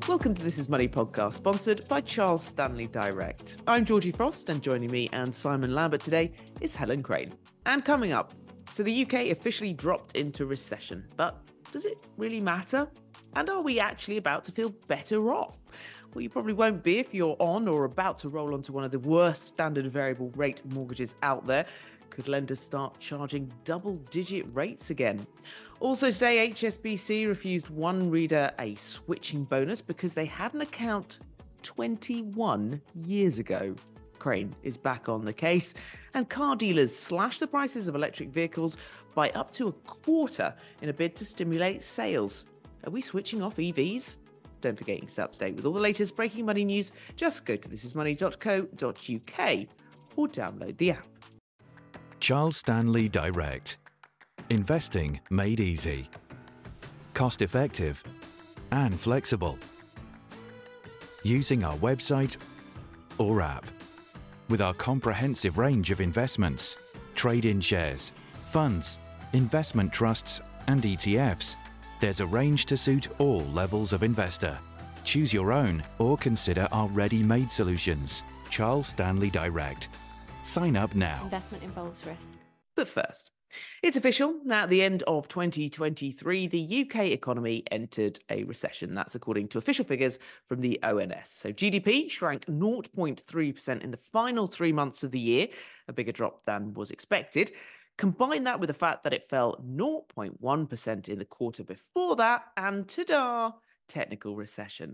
Welcome to This Is Money podcast, sponsored by Charles Stanley Direct. I'm Georgie Frost, and joining me and Simon Lambert today is Helen Crane. And coming up, so the UK officially dropped into recession, but does it really matter? And are we actually about to feel better off? Well, you probably won't be if you're on or about to roll onto one of the worst standard variable rate mortgages out there. Could lenders start charging double-digit rates again? Also today, HSBC refused one reader a switching bonus because they had an account 21 years ago. Crane is back on the case, and car dealers slashed the prices of electric vehicles by up to a quarter in a bid to stimulate sales. Are we switching off EVs? Don't forget you can stay up to date with all the latest breaking money news. Just go to thisismoney.co.uk or download the app. Charles Stanley Direct. Investing made easy. Cost effective and flexible. Using our website or app. With our comprehensive range of investments, trade-in shares, funds, investment trusts and ETFs, there's a range to suit all levels of investor. Choose your own or consider our ready-made solutions. Charles Stanley Direct. Sign up now. Investment involves risk. But first, it's official. At the end of 2023, the UK economy entered a recession. That's according to official figures from the ONS. So GDP shrank 0.3% in the final 3 months of the year, a bigger drop than was expected. Combine that with the fact that it fell 0.1% in the quarter before that, and ta-da, technical recession.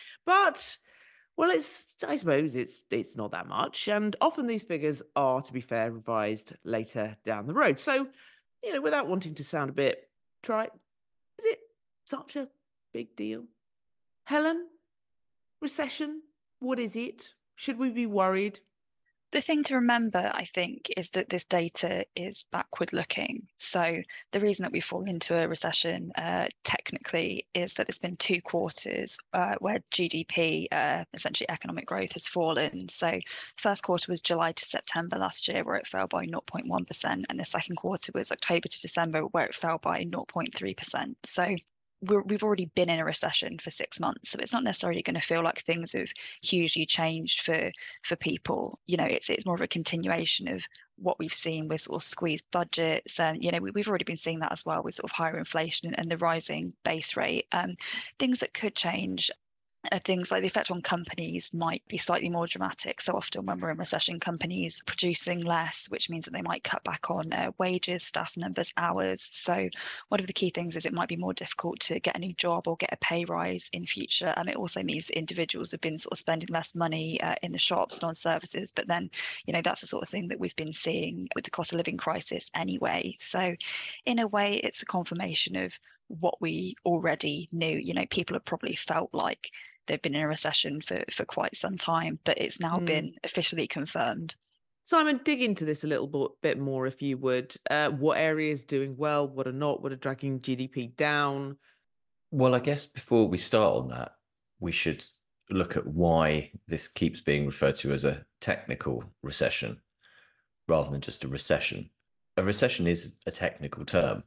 But well, I suppose it's not that much, and often these figures are, to be fair, revised later down the road. So, without wanting to sound a bit trite, is it such a big deal? Helen, recession, what is it? Should we be worried? The thing to remember, I think, is that this data is backward looking. So the reason that we fall into a recession technically is that there's been 2 quarters where GDP, essentially economic growth, has fallen. So first quarter was July to September last year, where it fell by 0.1%. And the second quarter was October to December, where it fell by 0.3%. So we've already been in a recession for 6 months, so it's not necessarily going to feel like things have hugely changed for people. It's more of a continuation of what we've seen with sort of squeezed budgets, and we've already been seeing that as well with sort of higher inflation and the rising base rate. Things that could change things like the effect on companies might be slightly more dramatic. So often when we're in recession, companies producing less, which means that they might cut back on wages, staff numbers, hours. So one of the key things is it might be more difficult to get a new job or get a pay rise in future. And it also means that individuals have been sort of spending less money in the shops and on services. But then, that's the sort of thing that we've been seeing with the cost of living crisis anyway. So in a way, it's a confirmation of what we already knew. People have probably felt like they've been in a recession for quite some time, but it's now been officially confirmed. Simon, dig into this a little bit more, if you would. What areas doing well, what are not, what are dragging GDP down? Well, I guess before we start on that, we should look at why this keeps being referred to as a technical recession rather than just a recession. A recession is a technical term.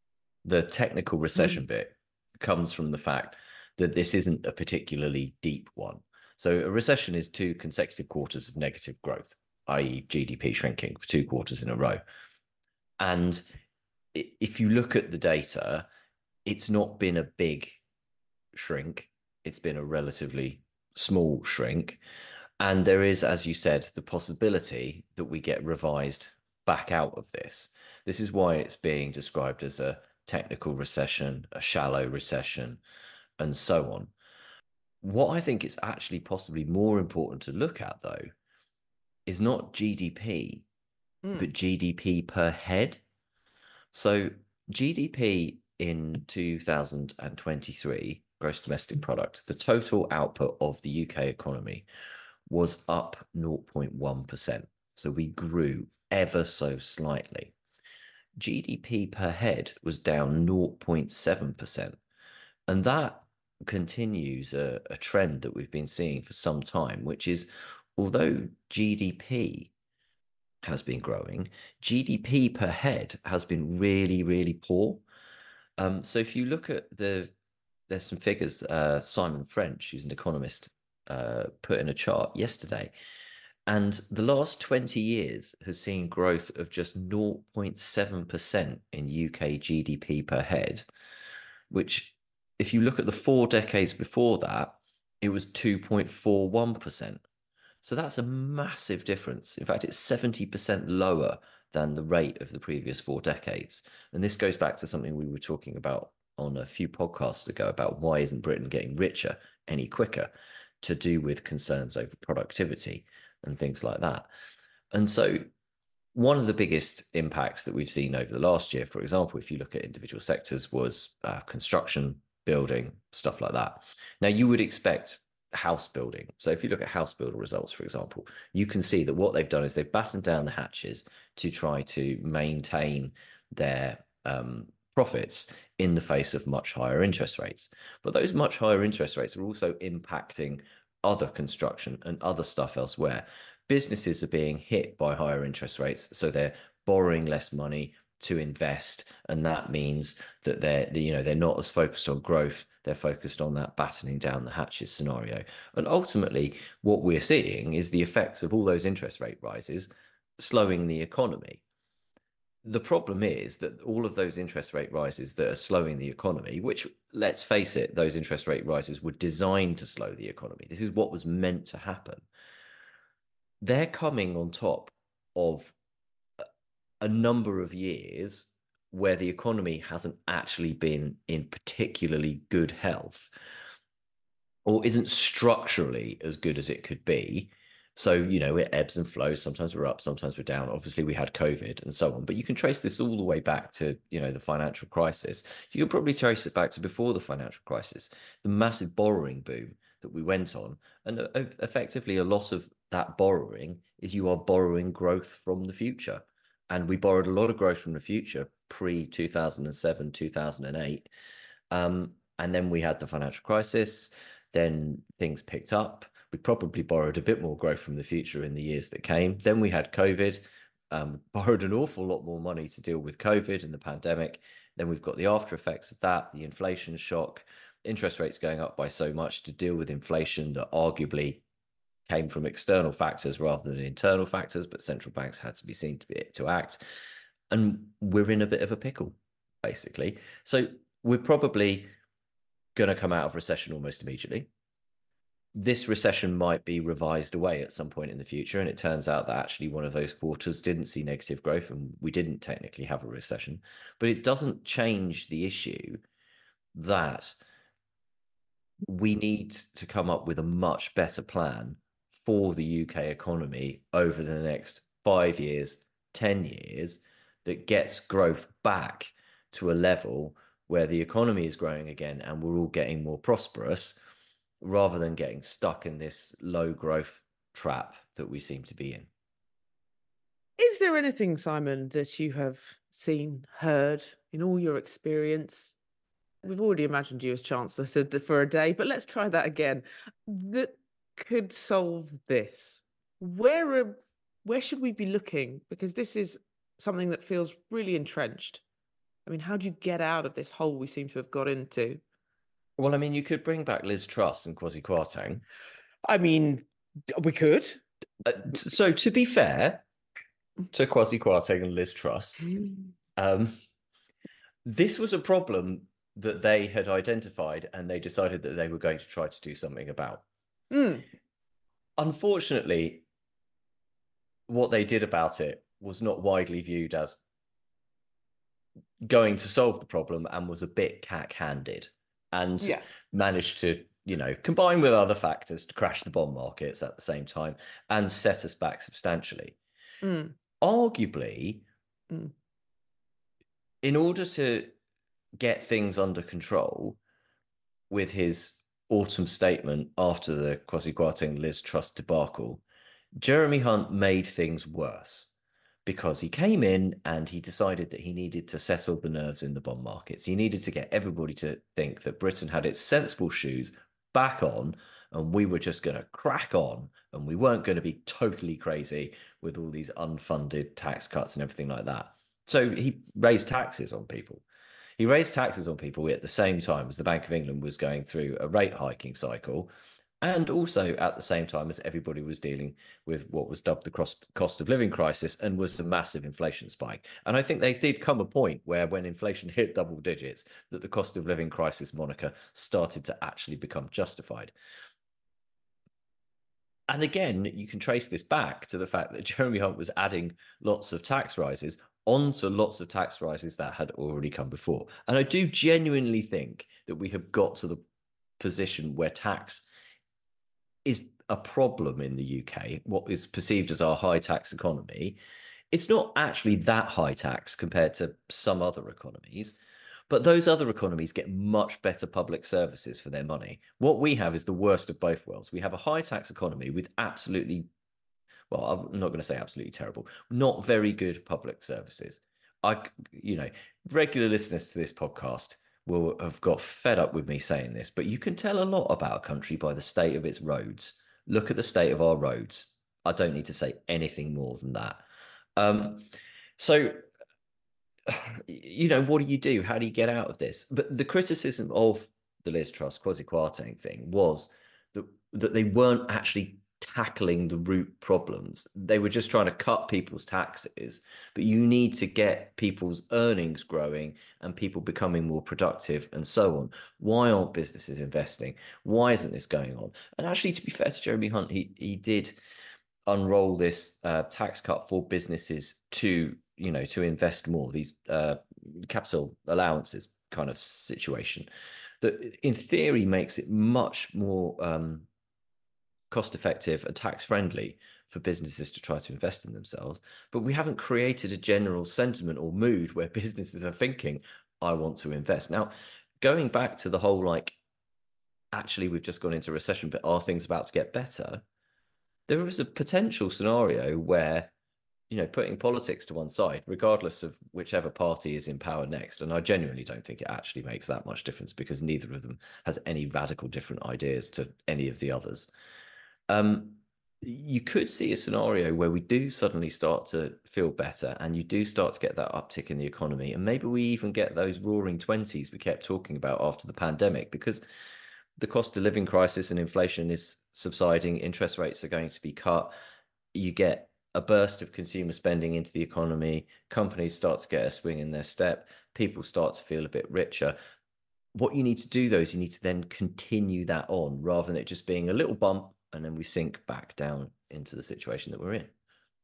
The technical recession bit comes from the fact that this isn't a particularly deep one. So a recession is 2 consecutive quarters of negative growth, i.e. GDP shrinking for 2 quarters in a row. And if you look at the data, it's not been a big shrink. It's been a relatively small shrink. And there is, as you said, the possibility that we get revised back out of this. This is why it's being described as a technical recession, a shallow recession, and so on. What I think is actually possibly more important to look at, though, is not GDP, but GDP per head. So GDP in 2023, gross domestic product, the total output of the UK economy was up 0.1%. So we grew ever so slightly. GDP per head was down 0.7%. And that continues a trend that we've been seeing for some time, which is, although GDP has been growing, GDP per head has been really, really poor. So if you look at the there's some figures. Simon French, who's an economist, put in a chart yesterday, and the last 20 years has seen growth of just 0.7% in UK GDP per head, which, if you look at the 4 decades before that, it was 2.41%. So that's a massive difference. In fact, it's 70% lower than the rate of the previous 4 decades. And this goes back to something we were talking about on a few podcasts ago about why isn't Britain getting richer any quicker, to do with concerns over productivity and things like that. And so one of the biggest impacts that we've seen over the last year, for example, if you look at individual sectors, was construction, building, stuff like that. Now, you would expect house building. So if you look at house builder results, for example, you can see that what they've done is they've battened down the hatches to try to maintain their profits in the face of much higher interest rates. But those much higher interest rates are also impacting other construction and other stuff elsewhere. Businesses are being hit by higher interest rates, so they're borrowing less money to invest, and that means that they're not as focused on growth. They're focused on that battening down the hatches scenario. And ultimately, what we're seeing is the effects of all those interest rate rises slowing the economy. The problem is that all of those interest rate rises that are slowing the economy, which, let's face it, those interest rate rises were designed to slow the economy. This is what was meant to happen. They're coming on top of a number of years where the economy hasn't actually been in particularly good health, or isn't structurally as good as it could be. So, it ebbs and flows. Sometimes we're up, sometimes we're down. Obviously, we had COVID and so on. But you can trace this all the way back to, the financial crisis. You can probably trace it back to before the financial crisis, the massive borrowing boom that we went on. And effectively, a lot of that borrowing is you are borrowing growth from the future. And we borrowed a lot of growth from the future pre-2007, 2008. And then we had the financial crisis. Then things picked up. We probably borrowed a bit more growth from the future in the years that came. Then we had COVID, borrowed an awful lot more money to deal with COVID and the pandemic. Then we've got the after effects of that, the inflation shock, interest rates going up by so much to deal with inflation that arguably came from external factors rather than internal factors, but central banks had to be seen to act. And we're in a bit of a pickle, basically. So we're probably going to come out of recession almost immediately. This recession might be revised away at some point in the future. And it turns out that actually one of those quarters didn't see negative growth and we didn't technically have a recession. But it doesn't change the issue that we need to come up with a much better plan for the UK economy over the next 5 years, 10 years, that gets growth back to a level where the economy is growing again and we're all getting more prosperous, rather than getting stuck in this low growth trap that we seem to be in. Is there anything, Simon, that you have seen, heard in all your experience? We've already imagined you as Chancellor for a day, but let's try that again. That could solve this. Where should we be looking? Because this is something that feels really entrenched. I mean, how do you get out of this hole we seem to have got into? Well, I mean, you could bring back Liz Truss and Kwasi Kwarteng. I mean, we could. So to be fair to Kwasi Kwarteng and Liz Truss, this was a problem that they had identified and they decided that they were going to try to do something about. Unfortunately, what they did about it was not widely viewed as going to solve the problem and was a bit cack-handed and managed to, combine with other factors to crash the bond markets at the same time and set us back substantially. Arguably, in order to get things under control with his autumn statement after the Kwasi Kwarteng Liz Truss debacle, Jeremy Hunt made things worse because he came in and he decided that he needed to settle the nerves in the bond markets. He needed to get everybody to think that Britain had its sensible shoes back on and we were just going to crack on and we weren't going to be totally crazy with all these unfunded tax cuts and everything like that. So he raised taxes on people. He raised taxes on people at the same time as the Bank of England was going through a rate hiking cycle, and also at the same time as everybody was dealing with what was dubbed the cost of living crisis and was a massive inflation spike. And I think they did come a point where when inflation hit double digits, that the cost of living crisis moniker started to actually become justified. And again, you can trace this back to the fact that Jeremy Hunt was adding lots of tax rises onto lots of tax rises that had already come before. And I do genuinely think that we have got to the position where tax is a problem in the UK, what is perceived as our high tax economy. It's not actually that high tax compared to some other economies, but those other economies get much better public services for their money. What we have is the worst of both worlds. We have a high tax economy with absolutely, well, I'm not going to say absolutely terrible, not very good public services. Regular listeners to this podcast will have got fed up with me saying this, but you can tell a lot about a country by the state of its roads. Look at the state of our roads. I don't need to say anything more than that. So, what do you do? How do you get out of this? But the criticism of the Liz Truss Kwasi Kwarteng thing was that they weren't actually tackling the root problems. They were just trying to cut people's taxes, but you need to get people's earnings growing and people becoming more productive and so on. Why aren't businesses investing? Why isn't this going on? And actually, to be fair to Jeremy Hunt, he did unroll this tax cut for businesses to invest more, these capital allowances kind of situation that in theory makes it much more cost effective and tax friendly for businesses to try to invest in themselves. But we haven't created a general sentiment or mood where businesses are thinking, I want to invest. Now, going back to the whole, actually, we've just gone into recession, but are things about to get better? There is a potential scenario where, putting politics to one side, regardless of whichever party is in power next, and I genuinely don't think it actually makes that much difference because neither of them has any radical different ideas to any of the others. You could see a scenario where we do suddenly start to feel better and you do start to get that uptick in the economy. And maybe we even get those roaring 20s we kept talking about after the pandemic, because the cost of living crisis and inflation is subsiding, interest rates are going to be cut. You get a burst of consumer spending into the economy, companies start to get a swing in their step, people start to feel a bit richer. What you need to do, though, is you need to then continue that on rather than it just being a little bump and then we sink back down into the situation that we're in.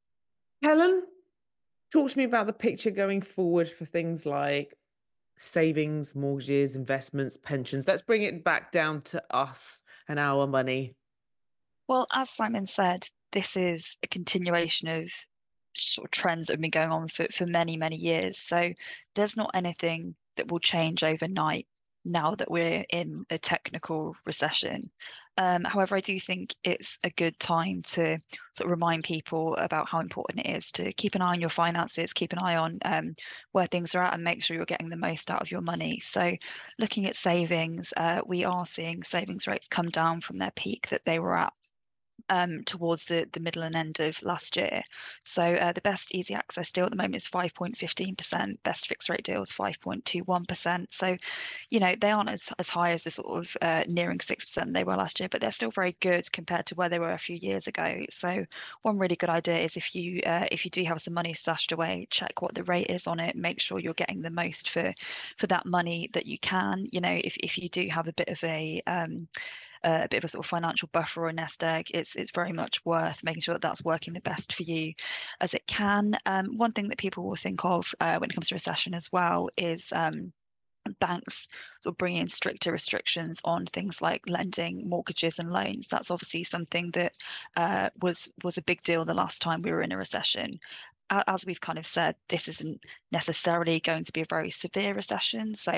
Helen, talk to me about the picture going forward for things like savings, mortgages, investments, pensions. Let's bring it back down to us and our money. Well, as Simon said, this is a continuation of sort of trends that have been going on for many, many years. So there's not anything that will change overnight now that we're in a technical recession. However, I do think it's a good time to sort of remind people about how important it is to keep an eye on your finances, keep an eye on where things are at, and make sure you're getting the most out of your money. So looking at savings, we are seeing savings rates come down from their peak that they were at towards the middle and end of last year. So the best easy access deal at the moment is 5.15%, best fixed rate deal is 5.21%. So, they aren't as high as the sort of nearing 6% they were last year, but they're still very good compared to where they were a few years ago. So one really good idea is if you do have some money stashed away, check what the rate is on it, make sure you're getting the most for that money that you can. If you do have a bit of a sort of financial buffer or a nest egg, it's very much worth making sure that that's working the best for you as it can. One thing that people will think of when it comes to recession as well is banks sort of bringing in stricter restrictions on things like lending, mortgages and loans. That's obviously something that was a big deal the last time we were in a recession. As we've kind of said, this isn't necessarily going to be a very severe recession. So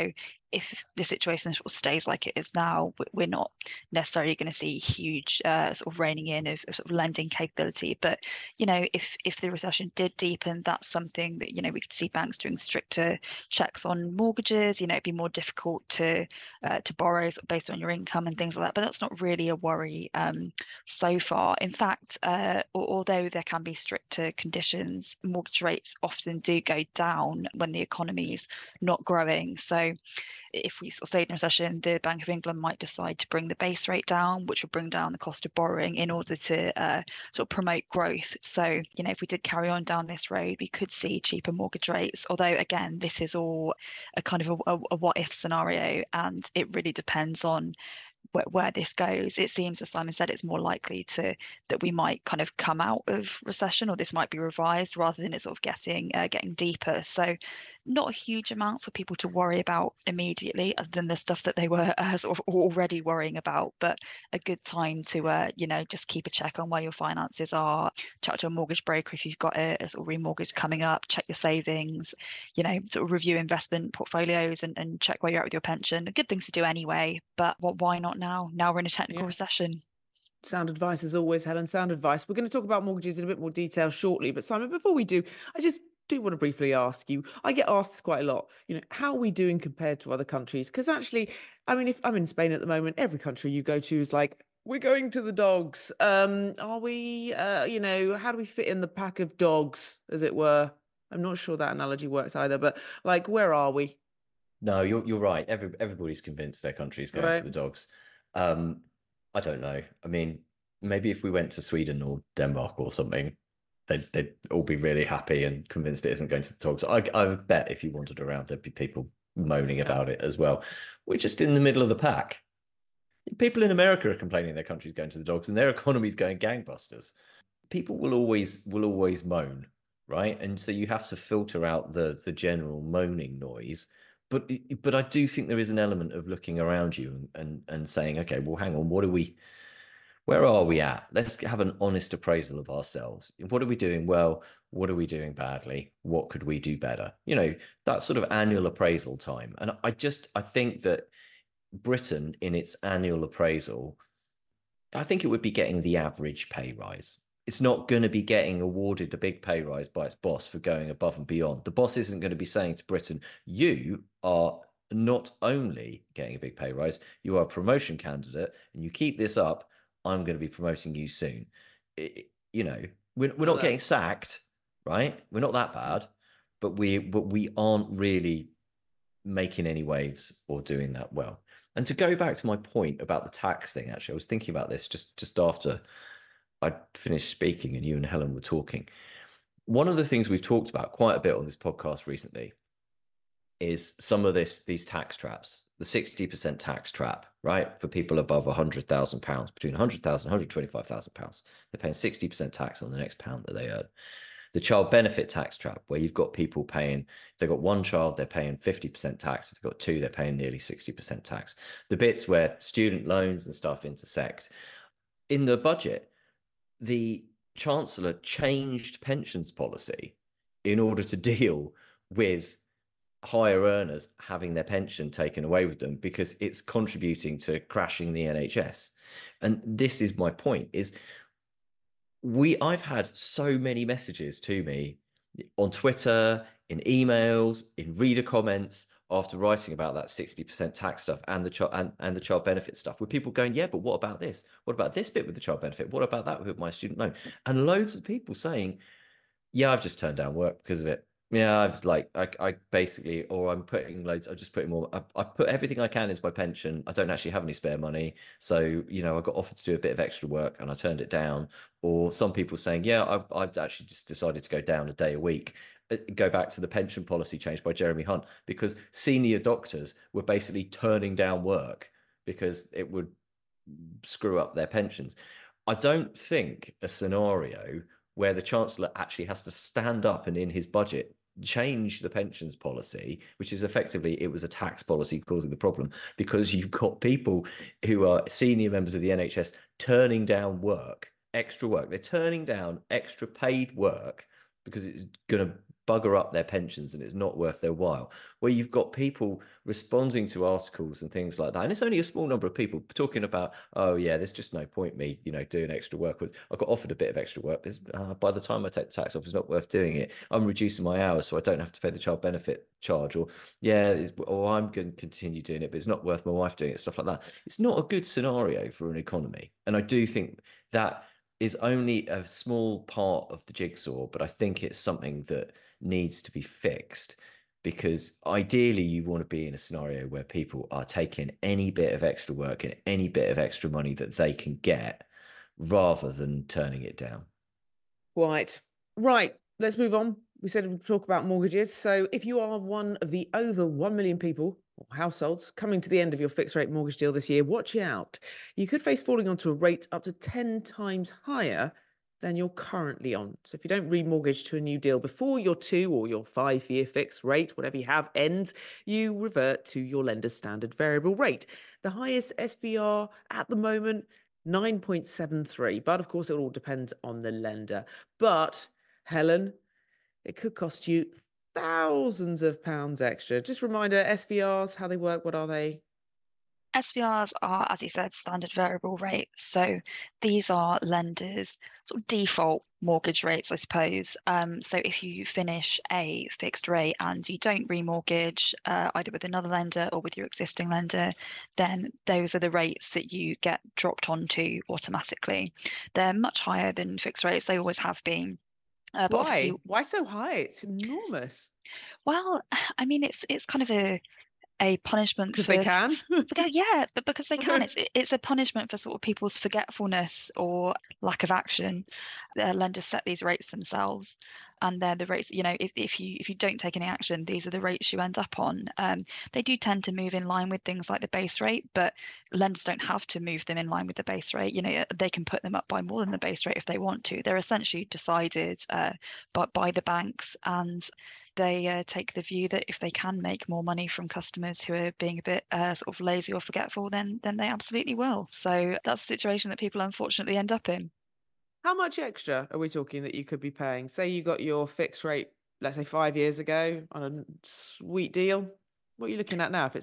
if the situation sort of stays like it is now, we're not necessarily going to see huge sort of reining in of sort of lending capability. But, if the recession did deepen, that's something that, we could see banks doing stricter checks on mortgages. It'd be more difficult to borrow sort of based on your income and things like that. But that's not really a worry so far. In fact, although there can be stricter conditions, mortgage rates often do go down when the economy's not growing. So if we sort of stayed in a recession, the Bank of England might decide to bring the base rate down, which will bring down the cost of borrowing in order to sort of promote growth. So, if we did carry on down this road, we could see cheaper mortgage rates. Although, again, this is all a kind of a what if scenario, and it really depends on where this goes. It seems, as Simon said, it's more likely that we might kind of come out of recession, or this might be revised, rather than it sort of getting deeper. So not a huge amount for people to worry about immediately, other than the stuff that they were sort of already worrying about. But a good time to just keep a check on where your finances are. Chat to a mortgage broker if you've got a sort of remortgage coming up. Check your savings. Sort of review investment portfolios and check where you're at with your pension. Good things to do anyway. But why not now? Now we're in a technical recession. Sound advice as always, Helen. Sound advice. We're going to talk about mortgages in a bit more detail shortly. But Simon, before we do, I just do want to briefly ask you, I get asked this quite a lot, how are we doing compared to other countries? Because actually, I mean, if I'm in Spain at the moment, every country you go to is like, we're going to the dogs. Are we, how do we fit in the pack of dogs, as it were? I'm not sure that analogy works either, but like, where are we? No, you're right. Everybody's convinced their country's going to the dogs. I don't know. I mean, maybe if we went to Sweden or Denmark or something, they'd all be really happy and convinced it isn't going to the dogs. I would bet if you wandered around, there'd be people moaning about it as well. We're just in the middle of the pack. People in America are complaining their country's going to the dogs and their economy's going gangbusters. People will always moan, right? And so you have to filter out the general moaning noise. But I do think there is an element of looking around you and saying, okay, well, hang on, where are we at? Let's have an honest appraisal of ourselves. What are we doing well? What are we doing badly? What could we do better? That sort of annual appraisal time. And I think that Britain, in its annual appraisal, I think it would be getting the average pay rise. It's not going to be getting awarded a big pay rise by its boss for going above and beyond. The boss isn't going to be saying to Britain, you are not only getting a big pay rise, you are a promotion candidate, and you keep this up, I'm going to be promoting you soon. We're not getting sacked, right? We're not that bad, but we aren't really making any waves or doing that well. And to go back to my point about the tax thing, actually, I was thinking about this just after I finished speaking and you and Helen were talking. One of the things we've talked about quite a bit on this podcast recently is some of these tax traps, the 60% tax trap, right? For people above £100,000, between £100,000 and £125,000, they're paying 60% tax on the next pound that they earn. The child benefit tax trap, where you've got people paying, if they've got one child, they're paying 50% tax. If they've got two, they're paying nearly 60% tax. The bits where student loans and stuff intersect. In the budget, the Chancellor changed pensions policy in order to deal with higher earners having their pension taken away with them because it's contributing to crashing the NHS. And this is my point, is I've had so many messages to me on Twitter, in emails, in reader comments after writing about that 60% tax stuff and the child benefit stuff, with people going, yeah, but what about this? What about this bit with the child benefit? What about that with my student loan? And loads of people saying, yeah, I've just turned down work because of it. Yeah, I basically, or I'm putting loads, I'm just putting more, I put everything I can into my pension. I don't actually have any spare money. So, I got offered to do a bit of extra work and I turned it down. Or some people saying, yeah, I've actually just decided to go down a day a week. Go back to the pension policy change by Jeremy Hunt, because senior doctors were basically turning down work because it would screw up their pensions. I don't think a scenario where the Chancellor actually has to stand up and in his budget change the pensions policy, which is effectively, it was a tax policy causing the problem, because you've got people who are senior members of the NHS turning down work, extra work. They're turning down extra paid work because it's going to bugger up their pensions and it's not worth their while. Where you've got people responding to articles and things like that, and it's only a small number of people talking about, oh yeah, there's just no point me, doing extra work. I got offered a bit of extra work. By the time I take the tax off, it's not worth doing it. I'm reducing my hours so I don't have to pay the child benefit charge, or or I'm going to continue doing it, but it's not worth my wife doing it. Stuff like that. It's not a good scenario for an economy, and I do think that is only a small part of the jigsaw, but I think it's something that needs to be fixed, because ideally you want to be in a scenario where people are taking any bit of extra work and any bit of extra money that they can get rather than turning it down. Right. Let's move on. We said we'd talk about mortgages. So if you are one of the over 1 million people or households coming to the end of your fixed rate mortgage deal this year, watch out. You could face falling onto a rate up to 10 times higher than you're currently on. So if you don't remortgage to a new deal before your 2 or your 5-year fixed rate, whatever you have, ends, you revert to your lender's standard variable rate. The highest SVR at the moment, 9.73. But of course, it all depends on the lender. But Helen, it could cost you thousands of pounds extra. Just a reminder, SVRs, how they work, what are they? SVRs are, as you said, standard variable rate. So these are lenders' sort of default mortgage rates, I suppose. So if you finish a fixed rate and you don't remortgage either with another lender or with your existing lender, then those are the rates that you get dropped onto automatically. They're much higher than fixed rates. They always have been. But Why? Why so high? It's enormous. Well, I mean, it's kind of a punishment Because for they can. yeah, but because they can, it's a punishment for sort of people's forgetfulness or lack of action. Lenders set these rates themselves, and they're the rates. If you don't take any action, these are the rates you end up on. They do tend to move in line with things like the base rate, but lenders don't have to move them in line with the base rate. They can put them up by more than the base rate if they want to. They're essentially decided by the banks, and they take the view that if they can make more money from customers who are being a bit sort of lazy or forgetful, then they absolutely will. So that's a situation that people unfortunately end up in. How much extra are we talking that you could be paying? Say you got your fixed rate, let's say 5 years ago on a sweet deal. What are you looking at now if it's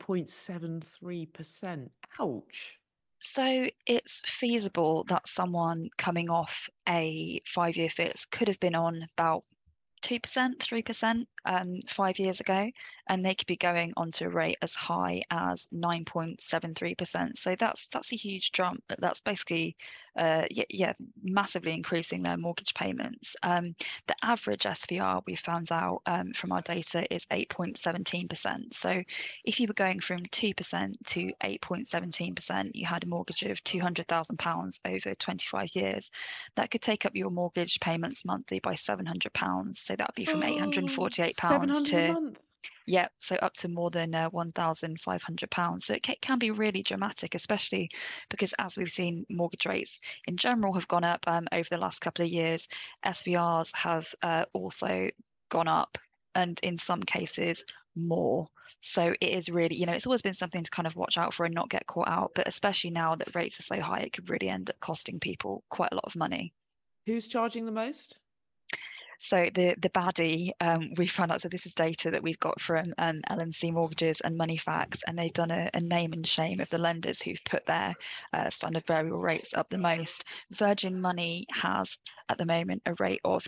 9.73%? Ouch. So it's feasible that someone coming off a 5-year fix could have been on about 2%, 3% 5 years ago, and they could be going onto a rate as high as 9.73%. So that's a huge jump. But that's basically massively increasing their mortgage payments. The average SVR we found out from our data is 8.17%. So if you were going from 2% to 8.17%, you had a mortgage of £200,000 over 25 years. That could take up your mortgage payments monthly by £700. So that would be from £848 £700 to a month. yeah, so up to more than £1,500. So it can be really dramatic, especially because, as we've seen, mortgage rates in general have gone up over the last couple of years. SVRs have also gone up, and in some cases more. So it is really, it's always been something to kind of watch out for and not get caught out. But especially now that rates are so high, it could really end up costing people quite a lot of money. Who's charging the most? So the baddie, we found out, so this is data that we've got from L&C Mortgages and Moneyfacts, and they've done a name and shame of the lenders who've put their standard variable rates up the most. Virgin Money has at the moment a rate of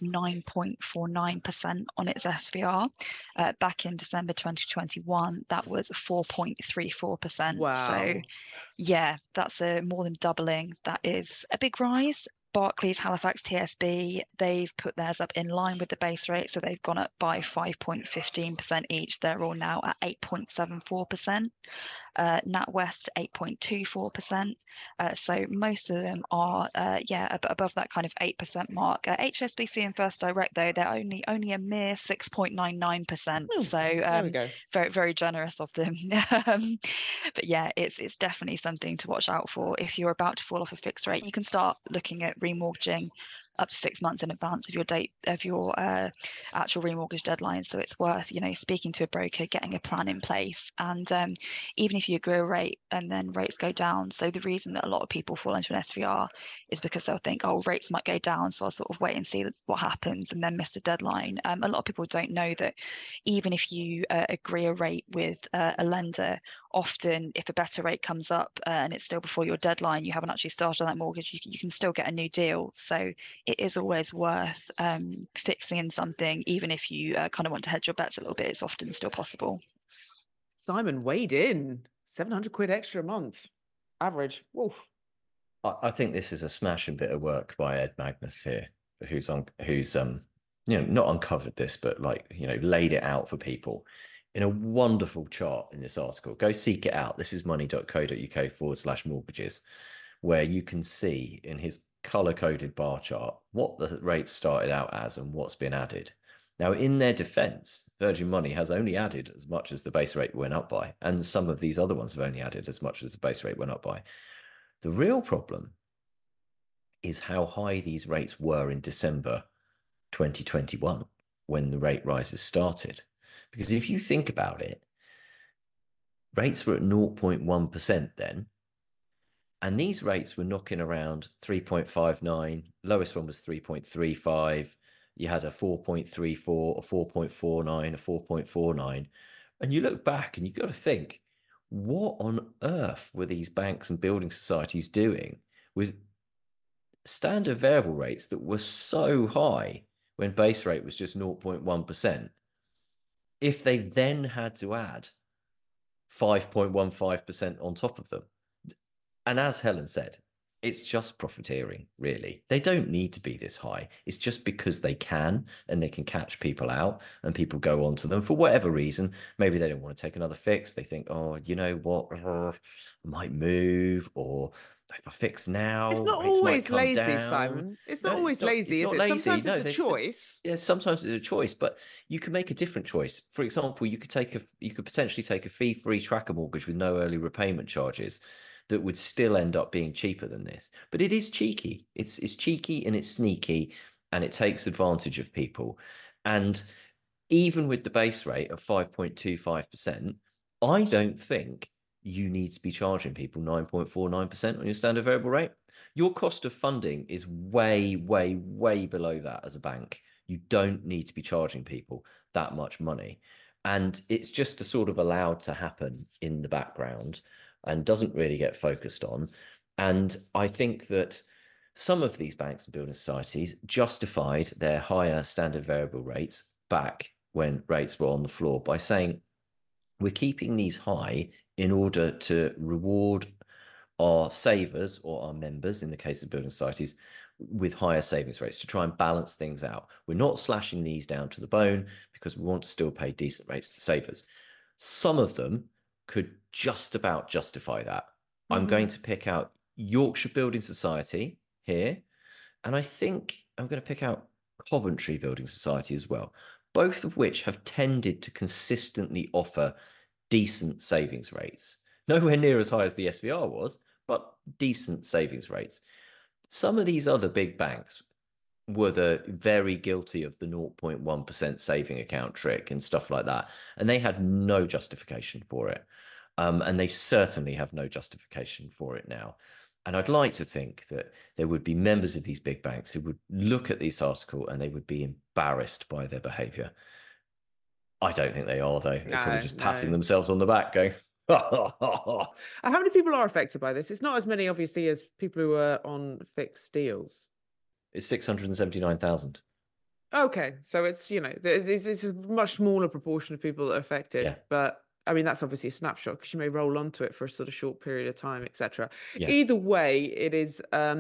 9.49% on its SVR. Back in December 2021, that was 4.34%. Wow. So yeah, that's more than doubling. That is a big rise. Barclays, Halifax, TSB, they've put theirs up in line with the base rate, so they've gone up by 5.15% each. They're all now at 8.74%. NatWest 8.24%. So most of them are above that kind of 8% mark. HSBC and First Direct, though, they're only a mere 6.99%. So there we go. very, very generous of them. But yeah, it's definitely something to watch out for. If you're about to fall off a fixed rate, you can start looking at remortgaging up to 6 months in advance of your date of your actual remortgage deadline. So it's worth, speaking to a broker, getting a plan in place. And even if you agree a rate and then rates go down, so the reason that a lot of people fall into an SVR is because they'll think, oh, rates might go down, so I'll sort of wait and see what happens and then miss the deadline. A lot of people don't know that even if you agree a rate with a lender, often if a better rate comes up and it's still before your deadline, you haven't actually started on that mortgage, you can still get a new deal. So it is always worth fixing in something, even if you kind of want to hedge your bets a little bit, it's often still possible. Simon weighed in, 700 quid extra a month, average. Woof. I think this is a smashing bit of work by Ed Magnus here, who's not uncovered this, but laid it out for people in a wonderful chart in this article. Go seek it out. This is money.co.uk/mortgages, where you can see in his color-coded bar chart what the rates started out as and what's been added. Now, in their defense, Virgin Money has only added as much as the base rate went up by, and some of these other ones have only added as much as the base rate went up by. The real problem is how high these rates were in December 2021 when the rate rises started. Because if you think about it, rates were at 0.1% then, and these rates were knocking around 3.59, lowest one was 3.35, you had a 4.34, a 4.49, a 4.49, and you look back and you've got to think, what on earth were these banks and building societies doing with standard variable rates that were so high when base rate was just 0.1%? If they then had to add 5.15% on top of them. And as Helen said, it's just profiteering, really. They don't need to be this high. It's just because they can, and they can catch people out, and people go onto them for whatever reason. Maybe they don't want to take another fix. They think, oh, you know what, I might move, or if I fix now, it's not rates always might come lazy, down. Simon. It's not No, always lazy, it's is not it? lazy. Sometimes No, it's a choice. Yeah, sometimes it's a choice, but you can make a different choice. For example, you could potentially take a fee-free tracker mortgage with no early repayment charges that would still end up being cheaper than this. But it is cheeky. It's cheeky and it's sneaky, and it takes advantage of people. And even with the base rate of 5.25%, I don't think you need to be charging people 9.49% on your standard variable rate. Your cost of funding is way, way, way below that as a bank. You don't need to be charging people that much money. And it's just sort of allowed to happen in the background and doesn't really get focused on. And I think that some of these banks and building societies justified their higher standard variable rates back when rates were on the floor by saying, we're keeping these high in order to reward our savers or our members, in the case of building societies, with higher savings rates to try and balance things out. We're not slashing these down to the bone because we want to still pay decent rates to savers. Some of them could just about justify that. I'm going to pick out Yorkshire Building Society here, and I think I'm going to pick out Coventry Building Society as well, both of which have tended to consistently offer decent savings rates. Nowhere near as high as the SVR was, but decent savings rates. Some of these other big banks were very guilty of the 0.1% saving account trick and stuff like that. And they had no justification for it. And they certainly have no justification for it now. And I'd like to think that there would be members of these big banks who would look at this article and they would be embarrassed by their behavior. I don't think they are, though. They're probably just patting themselves on the back going, how many people are affected by this? It's not as many, obviously, as people who are on fixed deals. It's 679,000. Okay, so it's it's a much smaller proportion of people that are affected. Yeah. But I mean, that's obviously a snapshot because you may roll onto it for a sort of short period of time, etc. Yeah. Either way, it is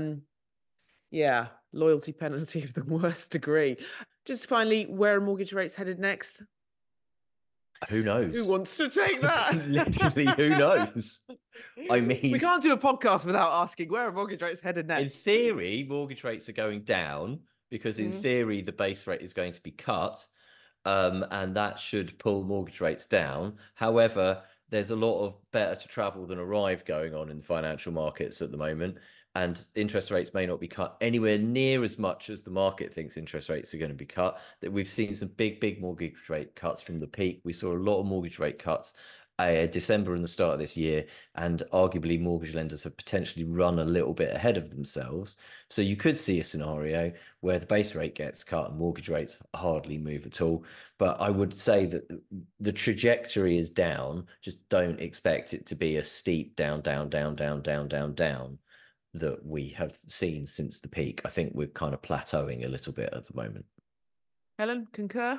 loyalty penalty of the worst degree. Just finally, where are mortgage rates headed next? Who knows? Who wants to take that? Literally, who knows? I mean, we can't do a podcast without asking where are mortgage rates headed next. In theory, mortgage rates are going down because in theory, the base rate is going to be cut. And that should pull mortgage rates down. However, there's a lot of better to travel than arrive going on in financial markets at the moment. And interest rates may not be cut anywhere near as much as the market thinks interest rates are going to be cut. That we've seen some big mortgage rate cuts from the peak. We saw a lot of mortgage rate cuts December and the start of this year, and arguably mortgage lenders have potentially run a little bit ahead of themselves. So you could see a scenario where the base rate gets cut and mortgage rates hardly move at all. But I would say that the trajectory is down. Just don't expect it to be a steep down that we have seen since the peak. I think we're kind of plateauing a little bit at the moment. Helen, concur?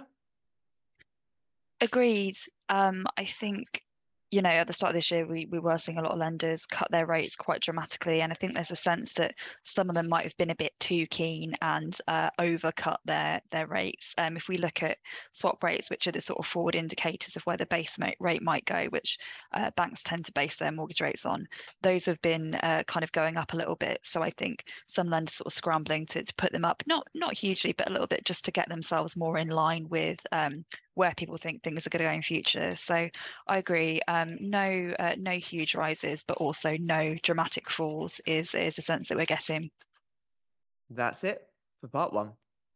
Agreed. I think, at the start of this year, we were seeing a lot of lenders cut their rates quite dramatically. And I think there's a sense that some of them might have been a bit too keen and overcut their rates. If we look at swap rates, which are the sort of forward indicators of where the base rate might go, which banks tend to base their mortgage rates on, those have been kind of going up a little bit. So I think some lenders sort of scrambling to put them up, not hugely, but a little bit, just to get themselves more in line with where people think things are going to go in future. So I agree. No huge rises, but also no dramatic falls is a sense that we're getting. That's it for part one.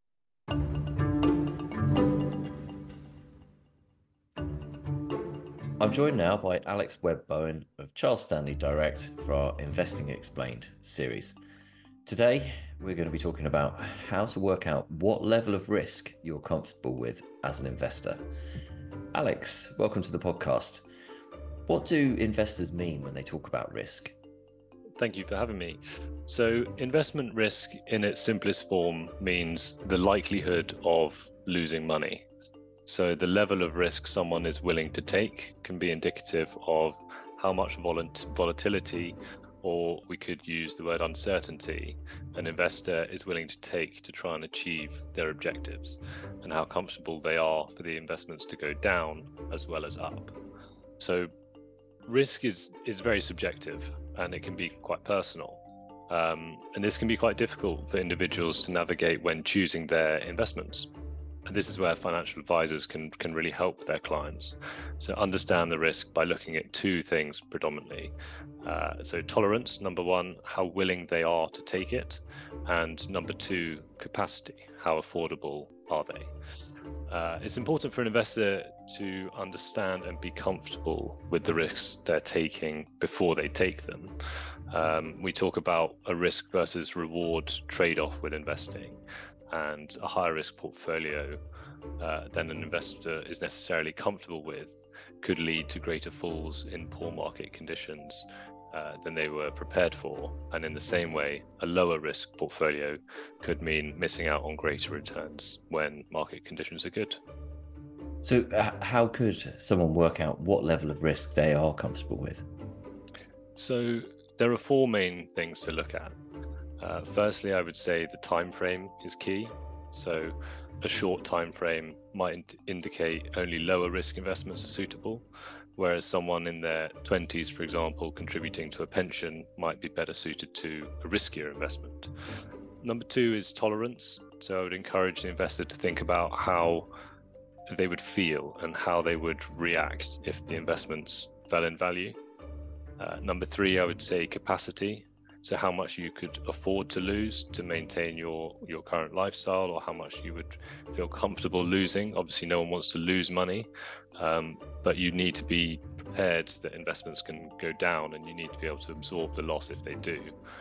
I'm joined now by Alex Webb-Bowen of Charles Stanley Direct for our Investing Explained series. Today, we're going to be talking about how to work out what level of risk you're comfortable with as an investor. Alex, welcome to the podcast. What do investors mean when they talk about risk? Thank you for having me. So, investment risk in its simplest form means the likelihood of losing money. So, the level of risk someone is willing to take can be indicative of how much volatility, or we could use the word uncertainty, an investor is willing to take to try and achieve their objectives, and how comfortable they are for the investments to go down as well as up. So risk is very subjective, and it can be quite personal. And this can be quite difficult for individuals to navigate when choosing their investments. And this is where financial advisors can really help their clients. So understand the risk by looking at two things predominantly. So tolerance, number one, how willing they are to take it. And number two, capacity, how affordable are they? It's important for an investor to understand and be comfortable with the risks they're taking before they take them. We talk about a risk versus reward trade-off with investing. And a higher risk portfolio than an investor is necessarily comfortable with could lead to greater falls in poor market conditions than they were prepared for. And in the same way, a lower risk portfolio could mean missing out on greater returns when market conditions are good. So how could someone work out what level of risk they are comfortable with? So there are four main things to look at. Firstly, I would say the time frame is key. So a short time frame might indicate only lower risk investments are suitable, whereas someone in their 20s, for example, contributing to a pension might be better suited to a riskier investment. Number two is tolerance. So I would encourage the investor to think about how they would feel and how they would react if the investments fell in value. Number three, I would say capacity. So how much you could afford to lose to maintain your current lifestyle, or how much you would feel comfortable losing. Obviously, no one wants to lose money, but you need to be prepared that investments can go down, and you need to be able to absorb the loss if they do.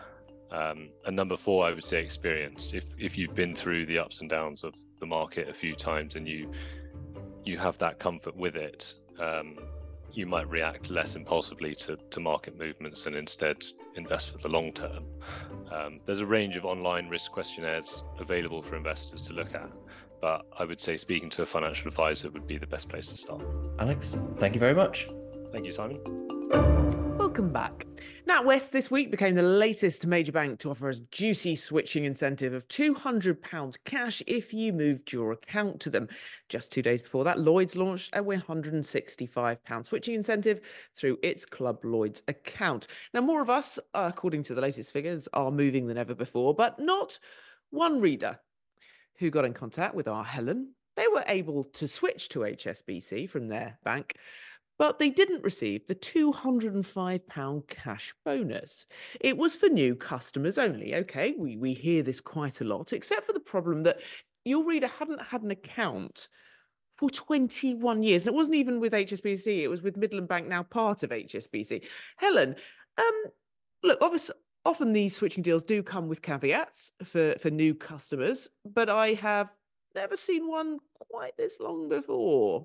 And number four, I would say experience. If you've been through the ups and downs of the market a few times and you have that comfort with it, you might react less impulsively to market movements and instead invest for the long term. There's a range of online risk questionnaires available for investors to look at, but I would say speaking to a financial advisor would be the best place to start. Alex, thank you very much. Thank you, Simon. Welcome back. NatWest this week became the latest major bank to offer a juicy switching incentive of £200 cash if you moved your account to them. Just 2 days before that, Lloyds launched a £165 switching incentive through its Club Lloyds account. Now, more of us, according to the latest figures, are moving than ever before, but not one reader who got in contact with our Helen. They were able to switch to HSBC from their bank, but they didn't receive the £205 cash bonus. It was for new customers only. Okay, we hear this quite a lot, except for the problem that your reader hadn't had an account for 21 years. And it wasn't even with HSBC, it was with Midland Bank, now part of HSBC. Helen, look, obviously, often these switching deals do come with caveats for new customers, but I have never seen one quite this long before.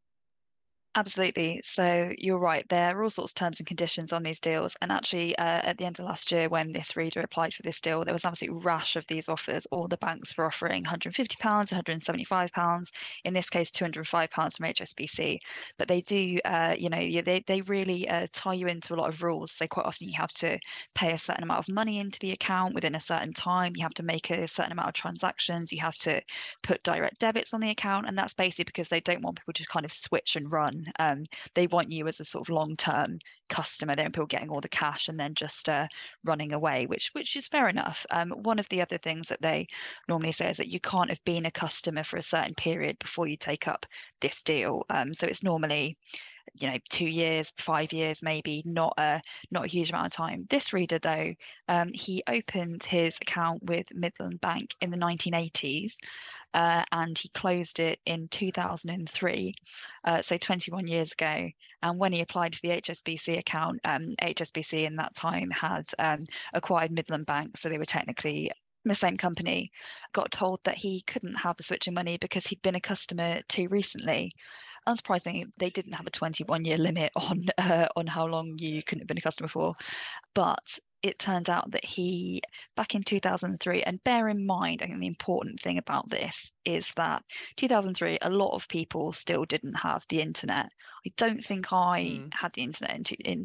Absolutely. So you're right. There are all sorts of terms and conditions on these deals. And actually, at the end of last year, when this reader applied for this deal, there was an absolute rash of these offers. All the banks were offering £150, £175. In this case, £205 from HSBC. But they do, they really tie you into a lot of rules. So quite often you have to pay a certain amount of money into the account within a certain time. You have to make a certain amount of transactions. You have to put direct debits on the account. And that's basically because they don't want people to kind of switch and run. They want you as a sort of long-term customer. They don't want people getting all the cash and then just running away, which is fair enough. One of the other things that they normally say is that you can't have been a customer for a certain period before you take up this deal. So it's normally 2 years, 5 years, maybe not a huge amount of time. This reader, though, he opened his account with Midland Bank in the 1980s, and he closed it in 2003, so 21 years ago. And when he applied for the HSBC account, HSBC in that time had acquired Midland Bank, so they were technically the same company. Got told that he couldn't have the switching money because he'd been a customer too recently. Unsurprisingly, they didn't have a 21-year limit on how long you couldn't have been a customer for. But it turned out that he, back in 2003, and bear in mind, I think the important thing about this is that 2003, a lot of people still didn't have the internet. I don't think I had the internet in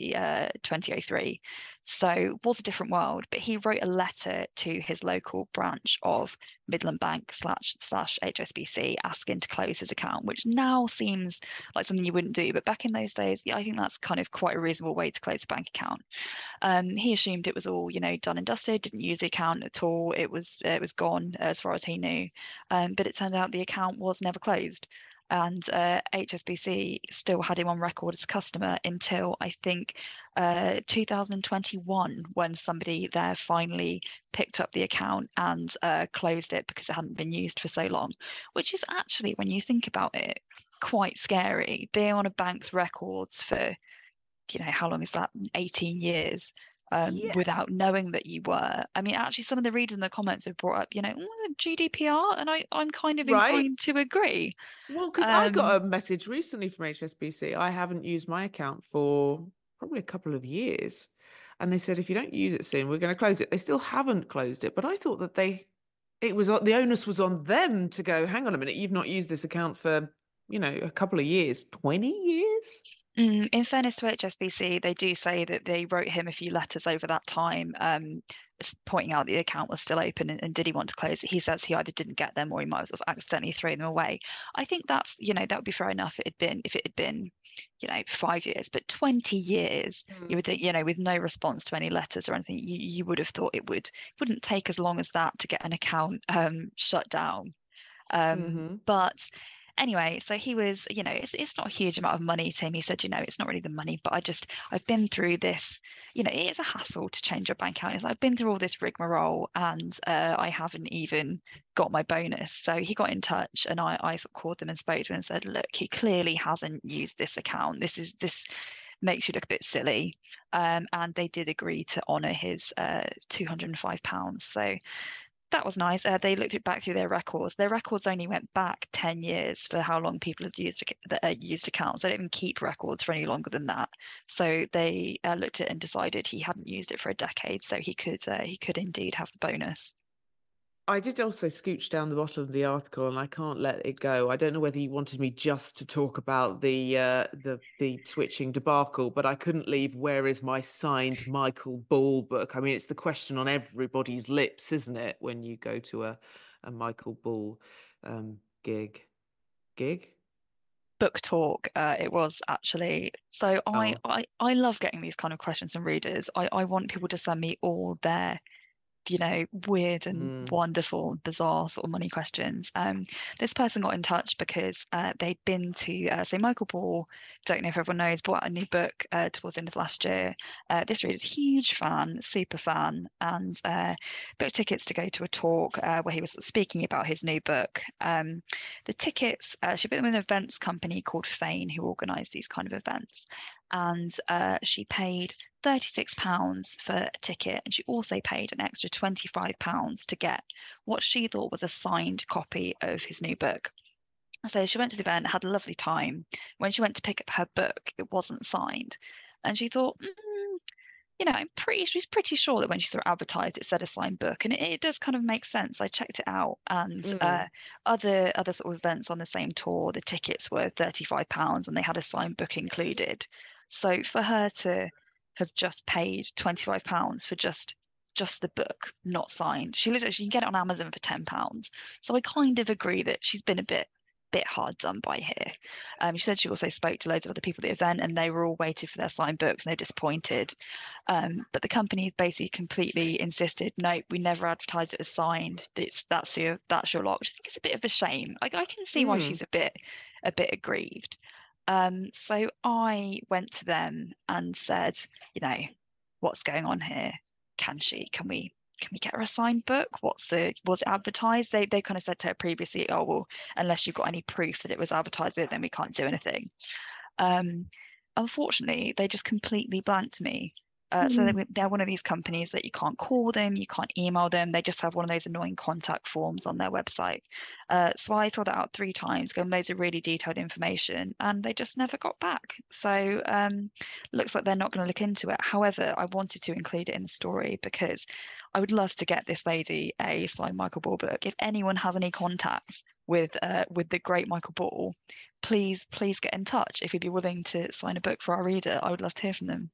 2003. So it was a different world, but he wrote a letter to his local branch of Midland Bank / HSBC asking to close his account, which now seems like something you wouldn't do. But back in those days, I think that's kind of quite a reasonable way to close a bank account. He assumed it was all, done and dusted, didn't use the account at all. It was gone as far as he knew. But it turned out the account was never closed. And HSBC still had him on record as a customer until, I think, 2021, when somebody there finally picked up the account and closed it because it hadn't been used for so long, which is actually, when you think about it, quite scary. Being on a bank's records for, how long is that? 18 years. Without knowing that you were. I mean, actually, some of the readers in the comments have brought up, GDPR, and I'm kind of inclined to agree. Well, because I got a message recently from HSBC. I haven't used my account for probably a couple of years. And they said, if you don't use it soon, we're going to close it. They still haven't closed it. But I thought that the onus was on them to go, hang on a minute, you've not used this account for, a couple of years, 20 years? In fairness to HSBC, they do say that they wrote him a few letters over that time, pointing out the account was still open and did he want to close it. He says he either didn't get them or he might have sort of accidentally thrown them away. I think that's, that would be fair enough if it had been 5 years, but 20 years, you would think, with no response to any letters or anything, you would have thought it wouldn't take as long as that to get an account shut down. But anyway, so he was, it's not a huge amount of money to him. He said, it's not really the money, but I've been through this, it is a hassle to change your bank account. I've been through all this rigmarole and I haven't even got my bonus. So he got in touch and I sort of called them and spoke to him and said, look, he clearly hasn't used this account. This makes you look a bit silly. And they did agree to honour his £205. So that was nice. They looked back through their records. Their records only went back 10 years for how long people had used accounts. They don't even keep records for any longer than that. So they looked at it and decided he hadn't used it for a decade, so he could indeed have the bonus. I did also scooch down the bottom of the article, and I can't let it go. I don't know whether you wanted me just to talk about the switching debacle, but I couldn't leave "Where is my signed Michael Ball book?" I mean, it's the question on everybody's lips, isn't it, when you go to a Michael Ball gig? Book talk, it was actually. So I love getting these kind of questions from readers. I want people to send me all their weird and wonderful, bizarre sort of money questions. This person got in touch because they'd been to, so Michael Ball, don't know if everyone knows, bought out a new book towards the end of last year. This reader's a huge fan, super fan, and booked tickets to go to a talk where he was speaking about his new book. The tickets, she booked them with an events company called Fane, who organise these kind of events. And she paid £36 for a ticket, and she also paid an extra £25 to get what she thought was a signed copy of his new book. So she went to the event, had a lovely time. When she went to pick up her book, it wasn't signed, and she thought, she's pretty sure that when she saw it advertised, it said a signed book, and it does kind of make sense. I checked it out, and other sort of events on the same tour, the tickets were £35, and they had a signed book included. So for her to have just paid £25 for just the book, not signed, she can get it on Amazon for £10. So I kind of agree that she's been a bit hard done by here. She said she also spoke to loads of other people at the event, and they were all waiting for their signed books, and they're disappointed. But the company basically completely insisted, no, we never advertised it as signed. That's your lot, which I think is a bit of a shame. I can see why she's a bit aggrieved. So I went to them and said, what's going on here? Can we get her a signed book? Was it advertised? They kind of said to her previously, oh, well, unless you've got any proof that it was advertised with, then we can't do anything. Unfortunately, they just completely blanked me. So they're one of these companies that you can't call them, you can't email them. They just have one of those annoying contact forms on their website. So I filled it out 3 times, gave them loads of really detailed information, and they just never got back. So looks like they're not going to look into it. However, I wanted to include it in the story because I would love to get this lady a signed Michael Ball book. If anyone has any contacts with the great Michael Ball, please get in touch. If you'd be willing to sign a book for our reader, I would love to hear from them.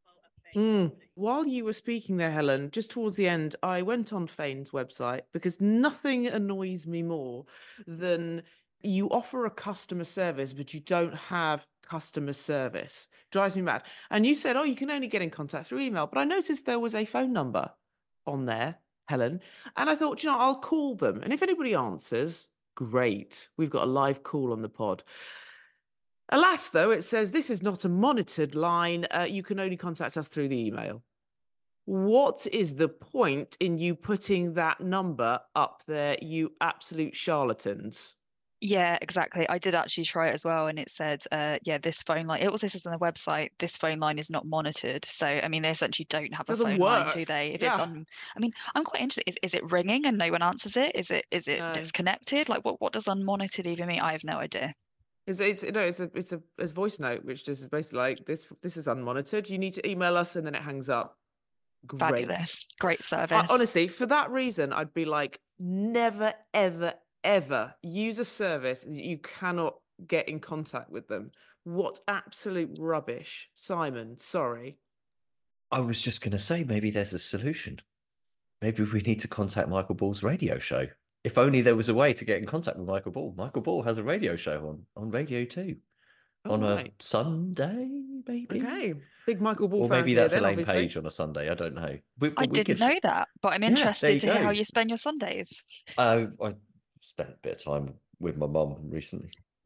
While you were speaking there, Helen, just towards the end, I went on Fane's website because nothing annoys me more than you offer a customer service, but you don't have customer service. Drives me mad. And you said, oh, you can only get in contact through email. But I noticed there was a phone number on there, Helen. And I thought, I'll call them. And if anybody answers, great. We've got a live call on the pod. Alas, though, it says this is not a monitored line. You can only contact us through the email. What is the point in you putting that number up there, you absolute charlatans? Yeah, exactly. I did actually try it as well, and it said, this phone line. It also says on the website, this phone line is not monitored. So, I mean, they essentially don't have a phone line, do they? If it's on, I mean, I'm quite interested. Is it ringing and no one answers it? Is it no. disconnected? Like, what does unmonitored even mean? I have no idea. It's a voice note, which is basically like this is unmonitored. You need to email us, and then it hangs up. Great. Fabulous. Great service. Honestly, for that reason, I'd be like, never, ever, ever use a service that you cannot get in contact with them. What absolute rubbish. Simon, sorry. I was just going to say, maybe there's a solution. Maybe we need to contact Michael Ball's radio show. If only there was a way to get in contact with Michael Ball. Michael Ball has a radio show on Radio 2 on a Sunday, maybe. Okay, big Michael Ball or fan. Maybe that's Elaine obviously. Page on a Sunday. I don't know. I didn't know that, but I'm interested to hear how you spend your Sundays. I spent a bit of time with my mum recently.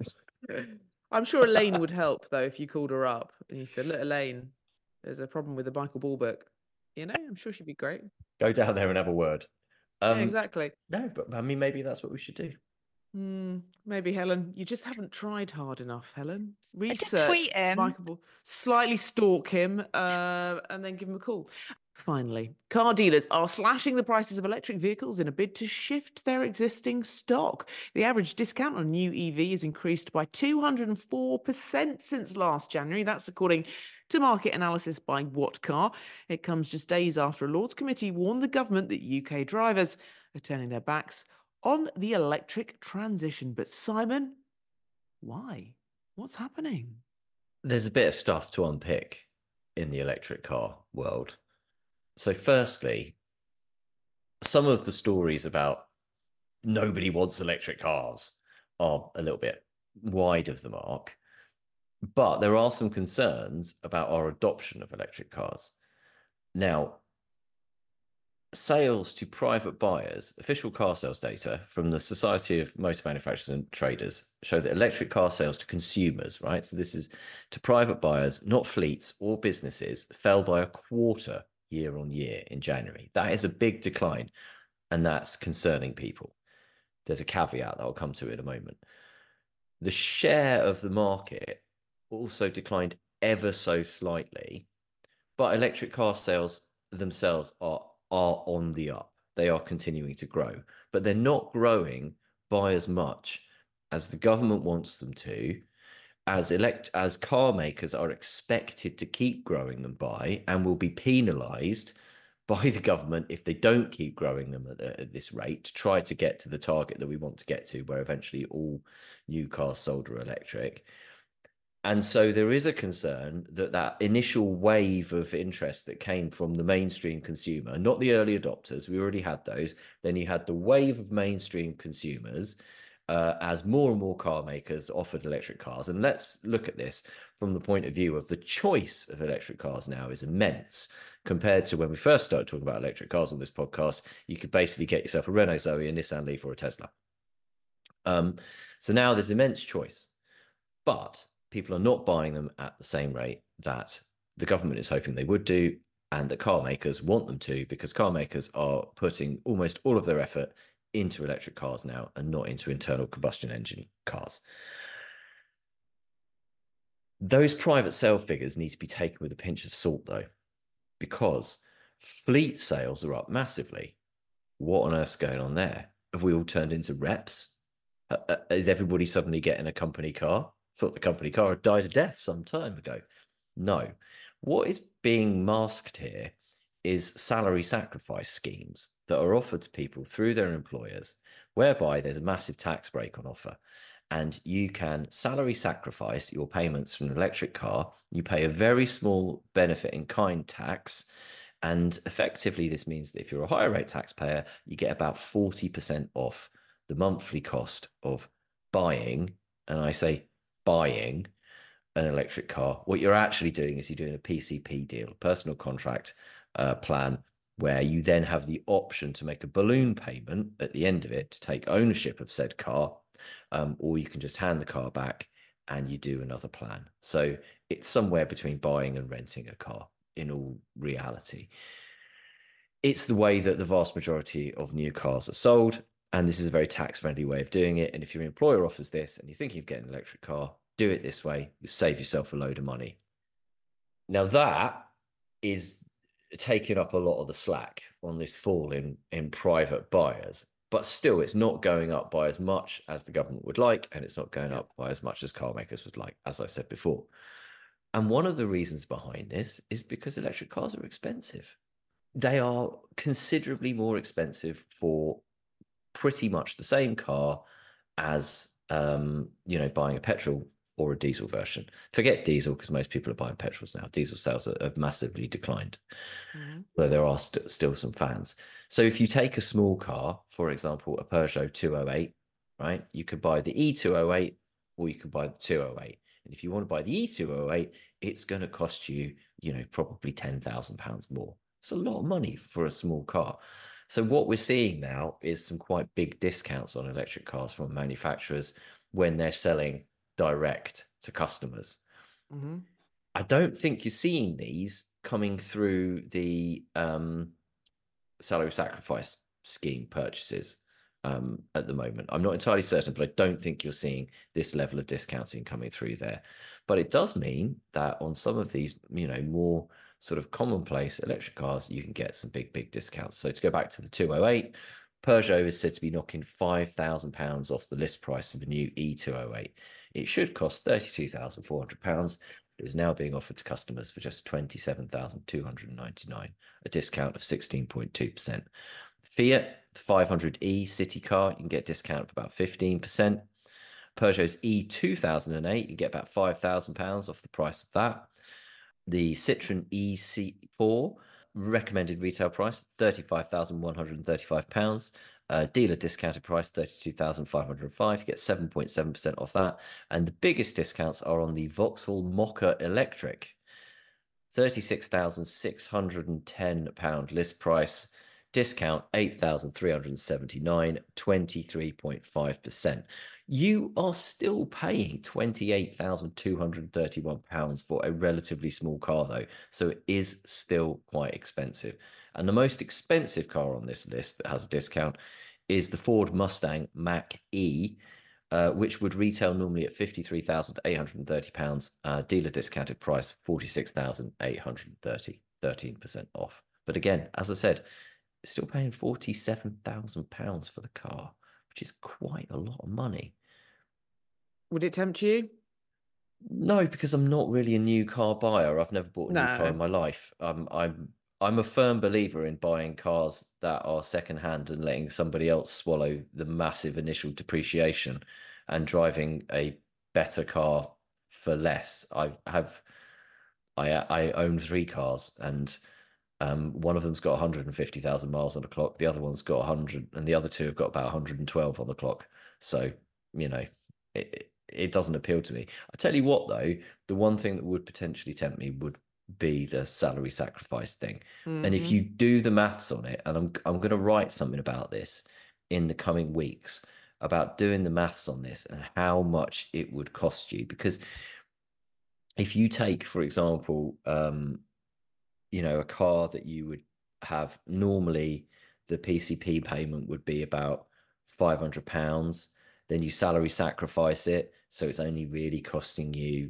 I'm sure Elaine would help though if you called her up and you said, "Look, Elaine, there's a problem with the Michael Ball book." I'm sure she'd be great. Go down there and have a word. Yeah, exactly. No, but I mean, maybe that's what we should do. Maybe, Helen. You just haven't tried hard enough, Helen. Research tweet him. Michael Ball, slightly stalk him, and then give him a call. Finally, car dealers are slashing the prices of electric vehicles in a bid to shift their existing stock. The average discount on new EV has increased by 204% since last January. That's according to market analysis by What Car. It comes just days after a Lords committee warned the government that UK drivers are turning their backs on the electric transition. But Simon, why? What's happening? There's a bit of stuff to unpick in the electric car world. So firstly, some of the stories about nobody wants electric cars are a little bit wide of the mark. But there are some concerns about our adoption of electric cars. Now, sales to private buyers, official car sales data from the Society of Motor Manufacturers and Traders show that electric car sales to consumers, right? So this is to private buyers, not fleets or businesses, fell by a quarter year on year in January. That is a big decline, and that's concerning people. There's a caveat that I'll come to in a moment. The share of the market also declined ever so slightly, but electric car sales themselves are on the up. They are continuing to grow, but they're not growing by as much as the government wants them to, as car makers are expected to keep growing them by, and will be penalized by the government if they don't keep growing them at this rate, to try to get to the target that we want to get to, where eventually all new cars sold are electric. And so there is a concern that that initial wave of interest that came from the mainstream consumer, not the early adopters, we already had those. Then you had the wave of mainstream consumers as more and more car makers offered electric cars. And let's look at this from the point of view of the choice of electric cars now is immense compared to when we first started talking about electric cars on this podcast. You could basically get yourself a Renault Zoe, a Nissan Leaf, or a Tesla. So now there's immense choice, but people are not buying them at the same rate that the government is hoping they would do, and that car makers want them to, because car makers are putting almost all of their effort into electric cars now and not into internal combustion engine cars. Those private sale figures need to be taken with a pinch of salt, though, because fleet sales are up massively. What on earth's going on there? Have we all turned into reps? Is everybody suddenly getting a company car? Thought the company car had died a death some time ago. No. What is being masked here is salary sacrifice schemes that are offered to people through their employers, whereby there's a massive tax break on offer. And you can salary sacrifice your payments from an electric car. You pay a very small benefit in kind tax. And effectively, this means that if you're a higher rate taxpayer, you get about 40% off the monthly cost of buying, and I say buying, an electric car. What you're actually doing is you're doing a PCP deal, a personal contract plan, where you then have the option to make a balloon payment at the end of it to take ownership of said car, or you can just hand the car back and you do another plan. So it's somewhere between buying and renting a car in all reality. It's the way that the vast majority of new cars are sold, and this is a very tax-friendly way of doing it. And if your employer offers this and you're thinking of getting an electric car, do it this way. You save yourself a load of money. Now that is taking up a lot of the slack on this fall in private buyers, but still it's not going up by as much as the government would like, and it's not going up by as much as car makers would like, as I said before. And one of the reasons behind this is because electric cars are expensive. They are considerably more expensive for pretty much the same car as buying a petrol or a diesel version. Forget diesel, because most people are buying petrols now. Diesel sales have massively declined, though there are still some fans. So if you take a small car, for example, a Peugeot 208, right, you could buy the E208 or you could buy the 208. And if you want to buy the E208, it's going to cost you, probably £10,000 more. It's a lot of money for a small car. So what we're seeing now is some quite big discounts on electric cars from manufacturers when they're selling direct to customers. I don't think you're seeing these coming through the salary sacrifice scheme purchases at the moment. I'm not entirely certain, but I don't think you're seeing this level of discounting coming through there. But it does mean that on some of these, more sort of commonplace electric cars, you can get some big discounts. So to go back to the 208, Peugeot is said to be knocking £5,000 off the list price of a new E208. It should cost £32,400. It is now being offered to customers for just £27,299, a discount of 16.2%. Fiat 500e City car, you can get a discount of about 15%. Peugeot's E2008, you can get about £5,000 off the price of that. The Citroen EC4 recommended retail price £35,135. Dealer discounted price £32,505. You get 7.7% off that. And the biggest discounts are on the Vauxhall Mokka Electric, £36,610 list price, Discount 8,379, 23.5%. You are still paying £28,231 for a relatively small car, though, so it is still quite expensive. And the most expensive car on this list that has a discount is the Ford Mustang Mach-E, which would retail normally at £53,830, dealer discounted price £46,830, 13% off. But again, as I said, still paying £47,000 for the car, which is quite a lot of money. Would it tempt you? No, because I'm not really a new car buyer. I've never bought a new car in my life. I'm a firm believer in buying cars that are secondhand and letting somebody else swallow the massive initial depreciation and driving a better car for less. I own 3 cars, and one of them's got 150,000 miles on the clock. The other one's got 100, and the other 2 have got about 112 on the clock. So, it doesn't appeal to me. I tell you what, though, the one thing that would potentially tempt me would be the salary sacrifice thing. And if you do the maths on it, and I'm going to write something about this in the coming weeks, about doing the maths on this and how much it would cost you. Because if you take, for example, a car that you would have normally, the PCP payment would be about £500, then you salary sacrifice it, so it's only really costing you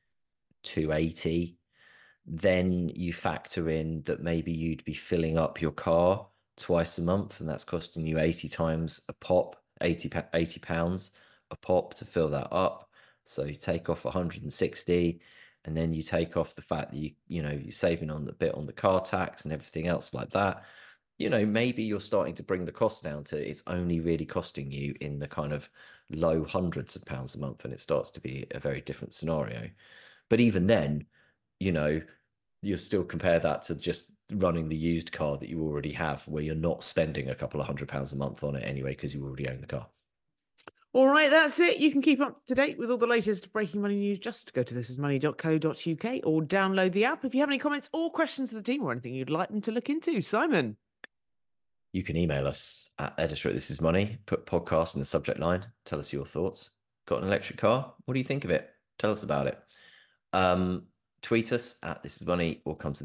£280. Then you factor in that maybe you'd be filling up your car twice a month, and that's costing you 80 times a pop, £80 a pop to fill that up. So you take off 160, and then you take off the fact that you're saving on the bit on the car tax and everything else like that. Maybe you're starting to bring the cost down to it's only really costing you in the kind of low hundreds of pounds a month, and it starts to be a very different scenario. But even then, you'll still compare that to just running the used car that you already have, where you're not spending a couple of £100 a month on it anyway, because you already own the car. All right, that's it. You can keep up to date with all the latest breaking money news. Just go to thisismoney.co.uk or download the app. If you have any comments or questions to the team or anything you'd like them to look into, Simon. You can email us at editor@thisismoney, put podcast in the subject line, tell us your thoughts. Got an electric car? What do you think of it? Tell us about it. Tweet us at thisismoney or come to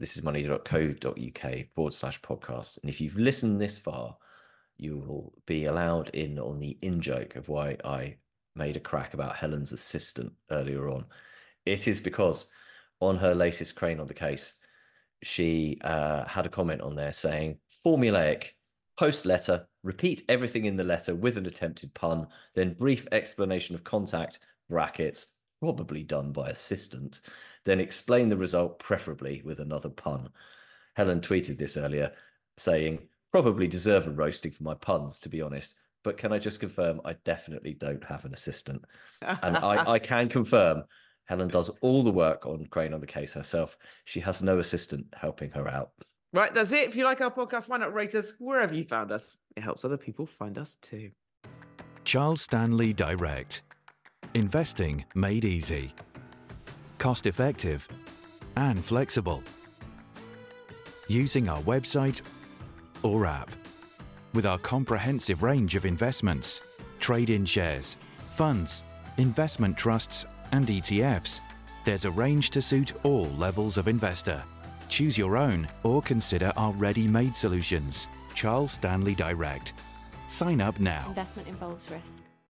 thisismoney.co.uk/podcast. And if you've listened this far, you will be allowed in on the in-joke of why I made a crack about Helen's assistant earlier on. It is because on her latest Crane on the Case, she had a comment on there saying, formulaic, post letter, repeat everything in the letter with an attempted pun, then brief explanation of contact, brackets, probably done by assistant, then explain the result, preferably with another pun. Helen tweeted this earlier, saying, probably deserve a roasting for my puns, to be honest, but can I just confirm I definitely don't have an assistant? And I can confirm Helen does all the work on Crane on the Case herself. She has no assistant helping her out. Right, that's it. If you like our podcast, why not rate us wherever you found us? It helps other people find us too. Charles Stanley Direct. Investing made easy. Cost effective and flexible. Using our website or app. With our comprehensive range of investments, trade-in shares, funds, investment trusts and ETFs, there's a range to suit all levels of investor. Choose your own or consider our ready-made solutions. Charles Stanley Direct. Sign up now. Investment involves risk.